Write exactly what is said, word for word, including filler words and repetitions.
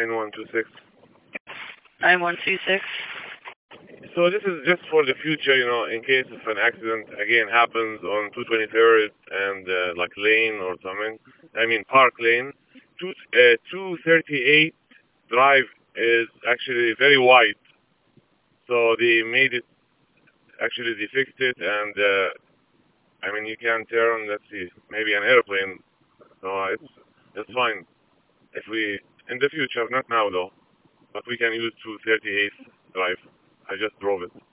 nine one two six. nine one two six. So this is just for the future, you know, in case if an accident again happens on two twenty-third and uh, like lane or something. I mean Park Lane. Two uh, two thirty-eight Drive is actually very wide, so they made it. Actually, they fixed it, and uh, I mean you can turn. Let's see, maybe an airplane. So uh, it's it's fine if we in the future, not now though, but we can use two thirty-eight Drive. I just drove it.